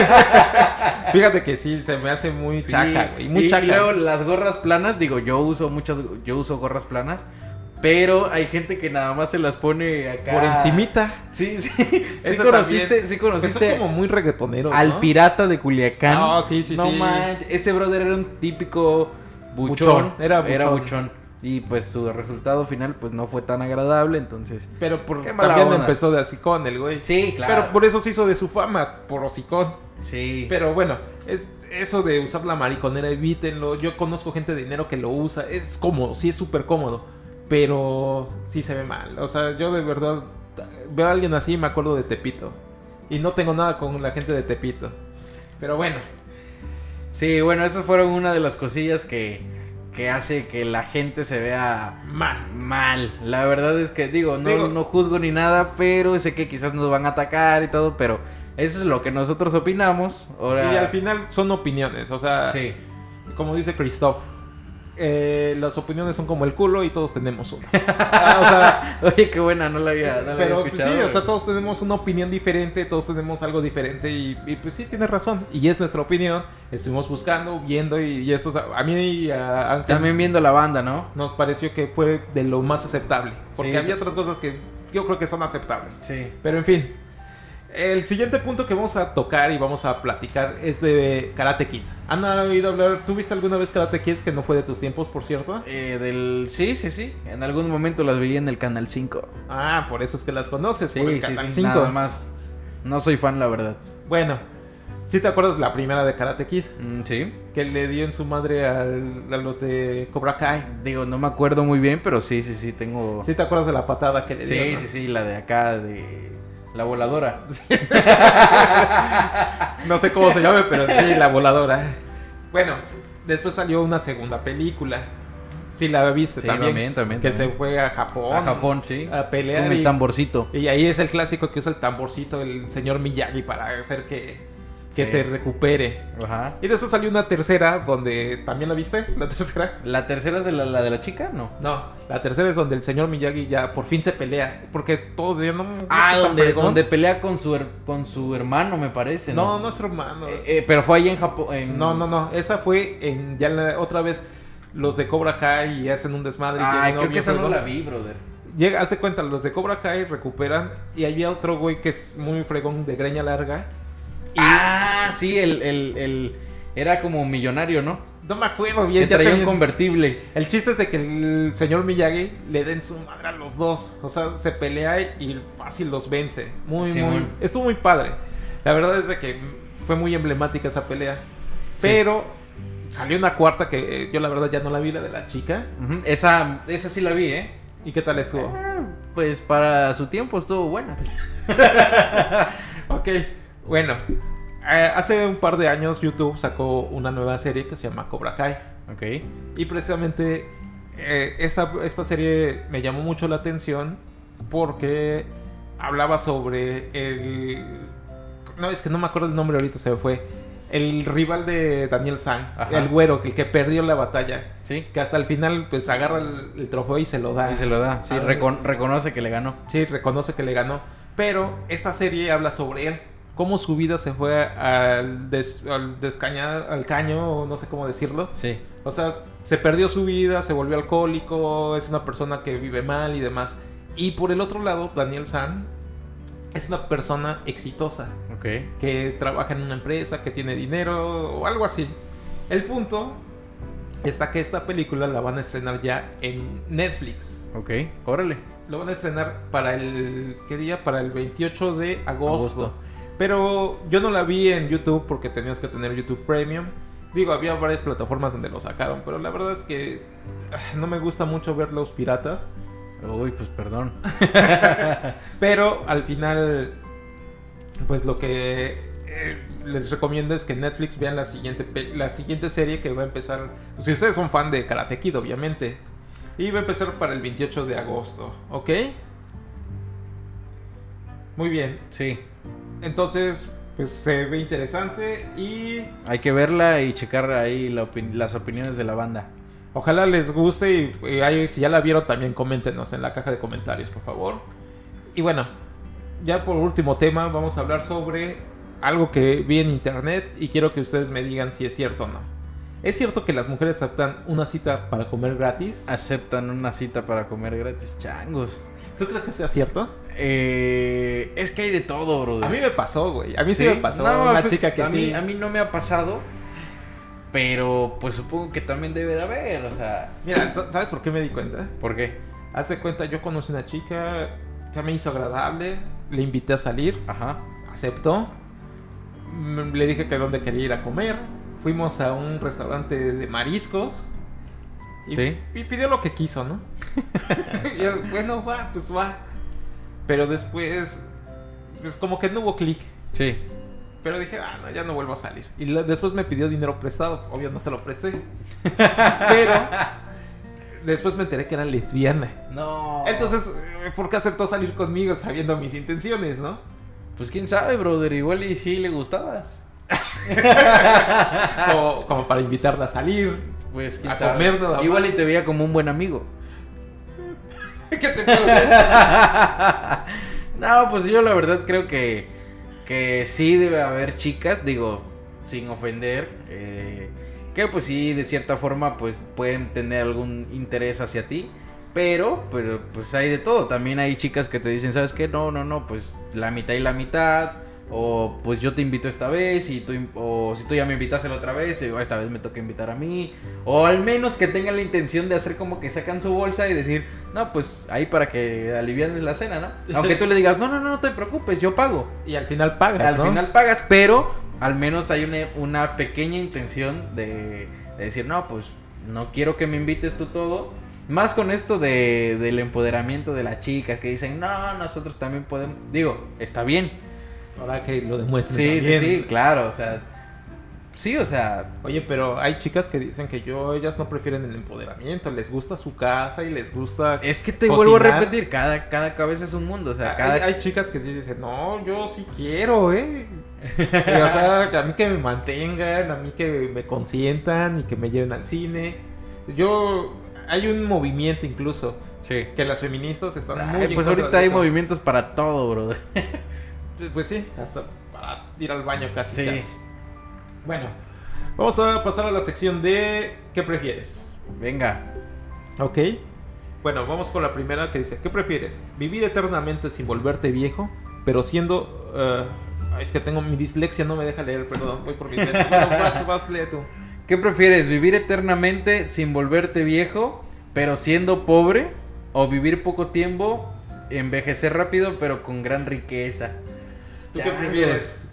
Fíjate que sí, se me hace muy Sí, chaca, güey. Muy y, chaca. y luego las gorras planas, digo, yo uso muchas, yo uso gorras planas, pero hay gente que nada más se las pone acá. Por encimita. Sí, sí. Sí Eso conociste, también. sí Eso conociste es como muy reggaetonero, al ¿no? pirata de Culiacán. No, sí, sí, no sí. manches, ese brother era un típico buchón. Buchón, era Era buchón. buchón. Y pues su resultado final pues no fue tan agradable, entonces. Pero por, Qué mala también onda. empezó de hocicón el güey. Sí, claro. Pero por eso se hizo de su fama, por hocicón. Sí. Pero bueno, es eso de usar la mariconera, evítenlo. Yo conozco gente de dinero que lo usa. Es cómodo, sí es súper cómodo. Pero sí se ve mal. O sea, yo de verdad veo a alguien así y me acuerdo de Tepito. Y no tengo nada con la gente de Tepito. Pero bueno. Sí, bueno, esas fueron una de las cosillas que, que hace que la gente se vea Mal. mal. La verdad es que, digo, no, Digo- no juzgo ni nada, pero sé que quizás nos van a atacar y todo, pero eso es lo que nosotros opinamos. Ahora, Y al final son opiniones. O sea, sí, como dice Christoph, eh, las opiniones son como el culo y todos tenemos una. Ah, o sea, oye, qué buena, no la había, no la pero había pues, escuchado. sí, o sea, todos tenemos una opinión diferente, todos tenemos algo diferente y, y pues sí, tienes razón. Y es nuestra opinión, estuvimos buscando, viendo y, y esto, o sea, a mí y a Ángel También viendo la banda, ¿no? nos pareció que fue de lo más aceptable. Porque Sí. había otras cosas que yo creo que son aceptables. Sí. Pero en fin, el siguiente punto que vamos a tocar y vamos a platicar es de Karate Kid. ¿Han oído hablar? ¿Tú viste alguna vez Karate Kid que no fue de tus tiempos, por cierto? Eh, del... Sí, sí, sí. En algún momento las veía en el Canal cinco. Ah, por eso es que las conoces, Sí, por el sí, Canal sí. cinco. Nada más. No soy fan, la verdad. Bueno, ¿sí te acuerdas la primera de Karate Kid? Mm, sí. Que le dio en su madre al- a los de Cobra Kai. Digo, no me acuerdo muy bien, pero sí, sí, sí, tengo... ¿Sí te acuerdas de la patada que le dio? Sí, ¿no? sí, sí, la de acá, de... La voladora. No sé cómo se llame, pero sí, la voladora. Bueno, después salió una segunda película. Sí, la viste Sí, también. también, también, Que también. se fue a Japón. A Japón, sí. A pelear. Con el y, tamborcito. y ahí es el clásico que usa el tamborcito el señor Miyagi para hacer que, que Sí. se recupere. Ajá. Y después salió una tercera donde... ¿También la viste? ¿La tercera? ¿La tercera es de la, la de la chica? No. No, la tercera es donde el señor Miyagi ya por fin se pelea. Porque todos decían, no, Ah, qué tan donde, fregón. donde pelea con su, her- con su hermano, me parece, No, ¿no? no es su hermano. Eh, eh, pero fue ahí en Japón. En... No, no, no. Esa fue en ya la- otra vez los de Cobra Kai y hacen un desmadre. y Ay, tienen creo novio, que esa no fregón. la vi, brother. Llega, hace cuenta, los de Cobra Kai recuperan y había otro güey que es muy fregón de greña larga. Y Ah, sí, el, el, el... Era como millonario, ¿no? no me acuerdo bien. Que Ya traía un también- convertible. El chiste es de que el señor Miyagi le den su madre a los dos. O sea, se pelea y fácil los vence. Muy, Sí, muy. muy. Estuvo muy padre. La verdad es de que fue muy emblemática esa pelea. Sí. Pero salió una cuarta que eh, yo la verdad ya no la vi, la de la chica. Ujú, Esa, esa sí la vi, ¿eh? ¿Y qué tal estuvo? Ah, pues para su tiempo estuvo buena. Ok, bueno. eh, hace un par de años YouTube sacó una nueva serie que se llama Cobra Kai. Ok. Y precisamente eh, esta, esta serie me llamó mucho la atención porque hablaba sobre el... No, es que no me acuerdo el nombre ahorita, se me fue. El rival de Daniel San, Ajá. el güero, el que perdió la batalla. Sí. Que hasta el final pues agarra el, el trofeo y se lo da. Y se lo da. Sí, Ah, recon- reconoce que le ganó. Sí, reconoce que le ganó. Pero esta serie habla sobre él. Cómo su vida se fue al, des, al descañar, al caño, o no sé cómo decirlo. Sí. O sea, se perdió su vida, se volvió alcohólico, es una persona que vive mal y demás. Y por el otro lado, Daniel San es una persona exitosa, Ok. que trabaja en una empresa, que tiene dinero o algo así. El punto está que esta película la van a estrenar ya en Netflix. Ok. Órale. Lo van a estrenar para el... ¿Qué día? Para el veintiocho de agosto. Agosto. Pero yo no la vi en YouTube porque tenías que tener YouTube Premium. Digo, había varias plataformas donde lo sacaron, pero la verdad es que ah, no me gusta mucho ver los piratas. Uy, pues perdón. Pero al final, pues lo que eh, les recomiendo es que en Netflix vean la siguiente, pe- la siguiente serie que va a empezar. Si ustedes son fan de Karate Kid, obviamente. Y va a empezar para el veintiocho de agosto, ¿ok? Muy bien. Sí. Entonces, pues se ve interesante y Hay que verla y checar ahí la opin- las opiniones de la banda. ojalá les guste y, y ahí, si ya la vieron también coméntenos en la caja de comentarios, por favor. Y bueno, ya por último tema vamos a hablar sobre algo que vi en internet y quiero que ustedes me digan si es cierto o no. ¿Es cierto que las mujeres aceptan una cita para comer gratis? Aceptan una cita para comer gratis, changos. ¿Tú crees que sea cierto? Eh, es que hay de todo, bro. A mí me pasó, güey. A mí sí, me pasó. No, una fue- chica que a sí. mí, a mí no me ha pasado. Pero pues supongo que también debe de haber, o sea. Mira, ¿sabes por qué me di cuenta? ¿Por qué? Haz de cuenta, yo conocí una chica, se me hizo agradable, le invité a salir, Ajá. aceptó, mm, le dije que dónde quería ir a comer, fuimos a un restaurante de mariscos y, Sí. y pidió lo que quiso, ¿no? Y yo, bueno, va, pues va. Pero después, pues como que no hubo clic. Sí. Pero dije, ah, no, ya no vuelvo a salir. Y lo- después me pidió dinero prestado. Obvio, no se lo presté. Pero después me enteré que era lesbiana. No. Entonces, eh, ¿por qué aceptó salir conmigo sabiendo mis intenciones, no? Pues quién sabe, brother. Igual y sí le gustabas. Como, como para invitarla a salir. Pues quién A sabe. comer nada más. Igual y te veía como un buen amigo. ¿Qué te puedo decir? No, pues yo la verdad creo que, que sí debe haber chicas, digo, sin ofender, eh, que pues sí, de cierta forma, pues pueden tener algún interés hacia ti. Pero, pero, pues hay de todo. También hay chicas que te dicen, ¿sabes qué? No, no, no, pues la mitad y la mitad. O pues yo te invito esta vez y tú, o si tú ya me invitaste la otra vez, o esta vez me toca invitar a mí. O al menos que tengan la intención de hacer como que sacan su bolsa y decir, no, pues ahí para que alivianes la cena, ¿no? Aunque tú le digas, no, no, no, no te preocupes, yo pago. Y al final pagas, Al ¿no? final pagas, pero al menos hay una, una pequeña intención de, de decir, no, pues no quiero que me invites tú todo. Más con esto de, del empoderamiento de las chicas que dicen, no, nosotros también podemos. Digo, está bien. Ahora que lo demuestren Sí, también. sí, sí, claro, o sea. Sí, o sea. Oye, pero hay chicas que dicen que yo, ellas no prefieren el empoderamiento, les gusta su casa y les gusta. Es que te cocinar. vuelvo a repetir, cada, cada cabeza es un mundo, o sea, Hay, cada. hay chicas que sí dicen, no, yo sí quiero, ¿eh? Y, o sea, a mí que me mantengan, a mí que me consientan y que me lleven al cine. Yo. Hay un movimiento incluso Sí. que las feministas están muy Ay, en pues contra ahorita de hay eso. movimientos para todo, brother. Pues, pues sí, hasta para ir al baño casi, Sí. casi. Bueno, vamos a pasar a la sección de ¿qué prefieres? Venga. Ok. Bueno, vamos con la primera que dice, ¿qué prefieres? ¿Vivir eternamente sin volverte viejo, pero siendo... Uh, es que tengo mi dislexia, no me deja leer, perdón, voy por mi lentes. Bueno, vas, vas, lee tú. ¿Qué prefieres? ¿Vivir eternamente sin volverte viejo, pero siendo pobre? ¿O vivir poco tiempo, envejecer rápido, pero con gran riqueza? ¿Tú qué Changos. prefieres?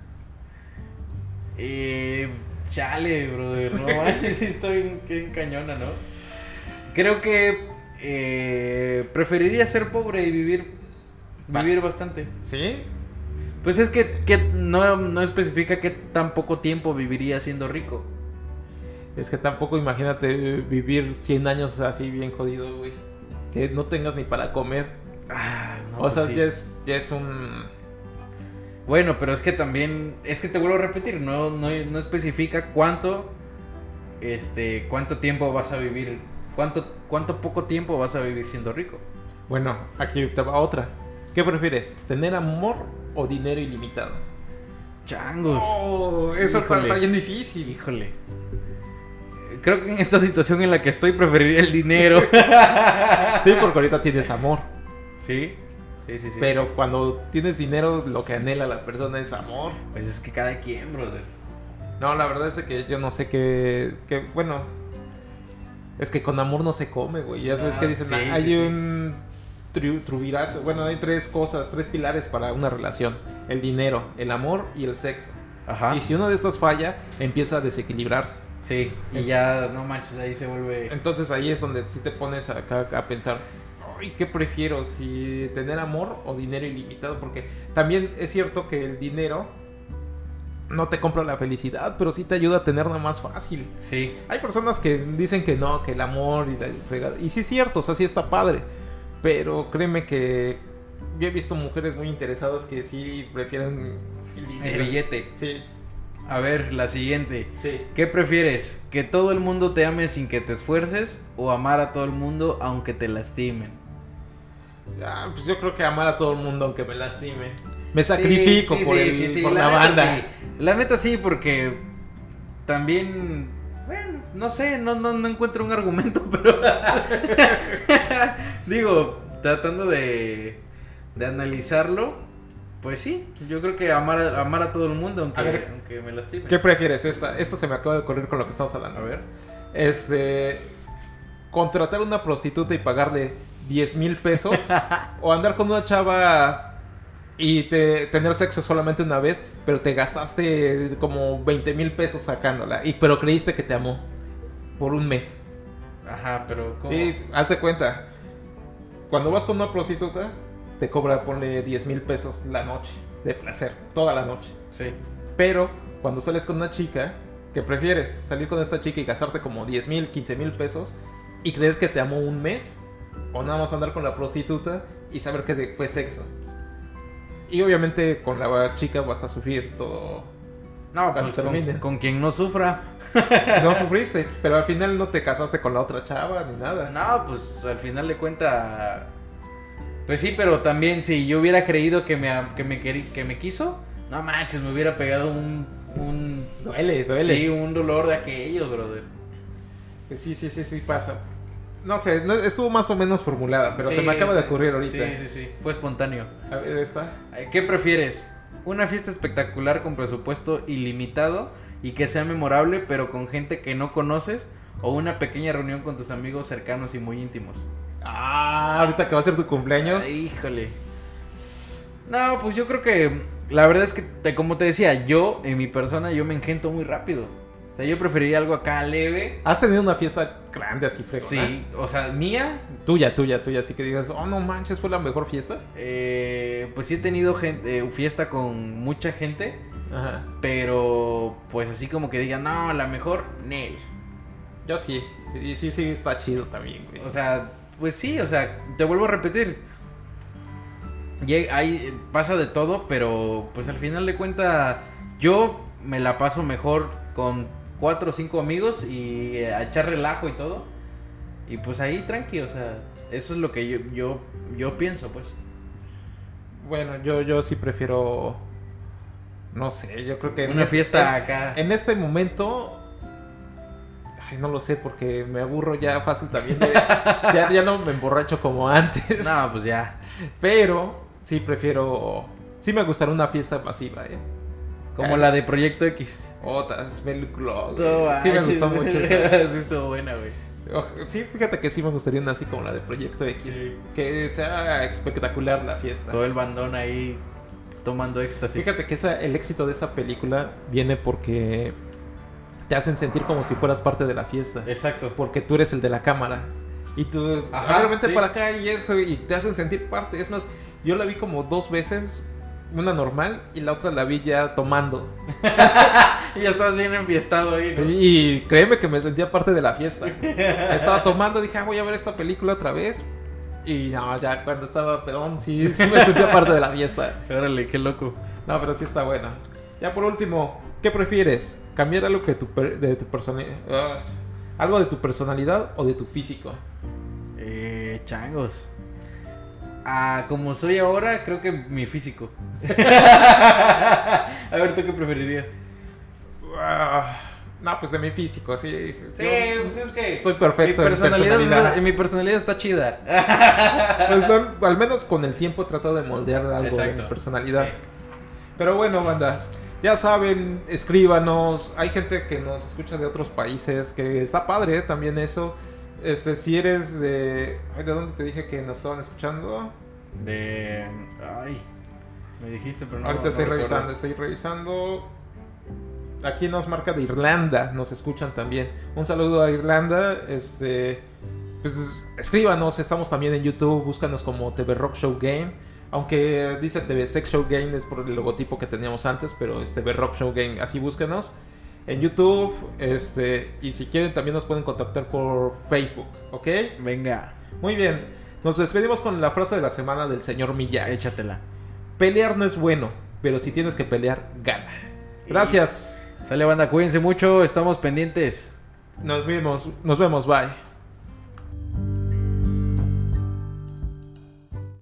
Eh, chale, brother, no manches, sí estoy en, en cañona, ¿no? Creo que eh, preferiría ser pobre y vivir, vivir bastante. ¿Sí? Pues es que, que no, no especifica qué tan poco tiempo viviría siendo rico. Es que tampoco imagínate eh, vivir cien años así bien jodido, güey. Que no tengas ni para comer. Ah, no, o pues sea, sí. ya, es, ya es un... Bueno, pero es que también, es que te vuelvo a repetir, no, no, no especifica cuánto, este, cuánto tiempo vas a vivir, cuánto, cuánto poco tiempo vas a vivir siendo rico. Bueno, aquí te va otra. ¿Qué prefieres? ¿Tener amor o dinero ilimitado? Changos. Oh, eso está, Híjole. está bien difícil. Híjole. Creo que en esta situación en la que estoy preferiría el dinero. Sí, porque ahorita tienes amor. Sí, sí, sí, sí. Pero cuando tienes dinero, lo que anhela la persona es amor. Pues es que cada quien, brother. No, la verdad es que yo no sé qué... qué bueno, es que con amor no se come, güey. Ya sabes Ah, que dicen, sí, hay sí, sí. un tri- triunvirato. Bueno, hay tres cosas, tres pilares para una relación. El dinero, el amor y el sexo. Ajá. Y si uno de estos falla, empieza a desequilibrarse. Sí, y ya, no manches, ahí se vuelve... Entonces ahí es donde sí te pones acá a pensar, ay, ¿qué prefiero? Si tener amor o dinero ilimitado, porque también es cierto que el dinero no te compra la felicidad, pero sí te ayuda a tenerla más fácil. Sí. Hay personas que dicen que no, que el amor y la fregada, y sí es cierto, o sea, sí está padre, pero créeme que yo he visto mujeres muy interesadas que sí prefieren el dinero. El billete. Sí, A ver, la siguiente. sí. ¿Qué prefieres? ¿Que todo el mundo te ame sin que te esfuerces? ¿O amar a todo el mundo aunque te lastimen? Ah, pues yo creo que amar a todo el mundo aunque me lastime. Me sacrifico Sí, sí, por, sí, el- sí, sí, por la, neta banda. sí. La neta sí, porque también, bueno, no sé, no, no, no encuentro un argumento, pero digo, tratando de, de analizarlo, pues sí, yo creo que amar a, amar a todo el mundo aunque, A ver, aunque me lastime. ¿Qué prefieres? Esta, esta se me acaba de ocurrir con lo que estamos hablando. A ver. Este. Contratar a una prostituta y pagarle diez mil pesos. O andar con una chava y te, tener sexo solamente una vez, pero te gastaste como veinte mil pesos sacándola. Y, pero creíste que te amó por un mes. Ajá, pero ¿cómo? Y haz de cuenta, cuando vas con una prostituta, te cobra, ponle diez mil pesos la noche de placer, toda la noche. Sí. Pero cuando sales con una chica, ¿qué prefieres? ¿Salir con esta chica y gastarte como diez mil, quince mil pesos y creer que te amó un mes? ¿O nada más andar con la prostituta y saber que te- fue sexo? Y obviamente con la chica vas a sufrir todo, No, cuando pues con, termine. con quien no sufra. No sufriste, pero al final no te casaste con la otra chava ni nada. No, pues al final de cuenta. Pues sí, pero también si yo hubiera creído que me, que me, queri- que me quiso, no manches, me hubiera pegado un, un. Duele, duele. Sí, un dolor de aquellos, brother. Pues sí, sí, sí, sí pasa. No sé, no- estuvo más o menos formulada, pero Sí, se me acaba de sí. ocurrir ahorita. Sí, sí, sí. Fue espontáneo. A ver, esta. ¿Qué prefieres? ¿Una fiesta espectacular con presupuesto ilimitado y que sea memorable pero con gente que no conoces? ¿O una pequeña reunión con tus amigos cercanos y muy íntimos? Ah, ahorita que va a ser tu cumpleaños. Ay, híjole. No, pues yo creo que la verdad es que, te- como te decía, yo en mi persona yo me engento muy rápido. O sea, yo preferiría algo acá leve. ¿Has tenido una fiesta grande así fregona? Sí, o sea, mía, Tuya, tuya, tuya. Así que digas, oh, no manches, fue la mejor fiesta. eh, pues sí he tenido gente, eh, fiesta con mucha gente, Ajá. pero pues así como que digan, no, la mejor, Nel. Yo sí. Y sí, sí, está chido también, güey. O sea, pues sí, o sea, te vuelvo a repetir. Llega- Hay, pasa de todo, pero pues al final de cuentas yo me la paso mejor con cuatro o cinco amigos y eh, a echar relajo y todo. Y pues ahí tranqui, o sea, eso es lo que yo, yo, yo pienso, pues. Bueno, yo, yo sí prefiero. No sé, yo creo que. en Una este- fiesta en- acá. En este momento. Ay, no lo sé, porque me aburro ya fácil también. de- ya, ya no me emborracho como antes. No, pues ya. Pero sí prefiero. Sí me gustaría una fiesta masiva, ¿eh? Como Ay. la de Proyecto X. Otras películas. No Sí me manches, gustó mucho esa. Sí estuvo buena, güey. Oj- Sí, fíjate que sí me gustaría una así como la de Proyecto X. Sí. Que sea espectacular la fiesta. Todo el bandón ahí tomando éxtasis. Fíjate que esa, el éxito de esa película viene porque te hacen sentir como si fueras parte de la fiesta. Exacto. Porque tú eres el de la cámara. Y tú, Ajá, a ver, vente sí. para acá y eso, y te hacen sentir parte. Es más, yo la vi como dos veces, una normal y la otra la vi ya tomando. Y ya estás bien enfiestado ahí, ¿no? Y créeme que me sentía parte de la fiesta. Estaba tomando, dije, ah, voy a ver esta película otra vez. Y no, ya cuando estaba pedón, sí, sí me sentía parte de la fiesta. Órale, qué loco. No, pero sí está buena. Ya por último, ¿qué prefieres? ¿Cambiar algo que tu per- de tu personalidad, algo de tu personalidad o de tu físico? Eh, changos. Ah, como soy ahora, creo que mi físico. A ver, ¿tú qué preferirías? Ah, no, pues de mi físico, sí. Sí, Yo pues es que soy perfecto mi en personalidad, personalidad. mi personalidad está chida. Pues no, al menos con el tiempo he tratado de moldear algo de Exacto. mi personalidad. Sí. Pero bueno, banda, ya saben, escríbanos. Hay gente que nos escucha de otros países, que está padre, ¿eh? También eso. Este, si eres de... Ay, ¿de dónde te dije que nos estaban escuchando? De... Ay, me dijiste, pero no. Ahorita no estoy recuerdo. revisando, estoy revisando. Aquí nos marca de Irlanda, nos escuchan también. Un saludo a Irlanda. Este, pues escríbanos, estamos también en YouTube, búscanos como T V Rock Show Game. Aunque dice T V Sex Show Game, es por el logotipo que teníamos antes, pero es T V Rock Show Game, así búsquenos en YouTube. Este, y si quieren también nos pueden contactar por Facebook, ¿ok? Venga, Muy bien, nos despedimos con la frase de la semana del señor Miyagi. échatela. Pelear no es bueno, pero si tienes que pelear, gana. Gracias. Sale, banda, cuídense mucho, estamos pendientes. Nos vemos, nos vemos, bye.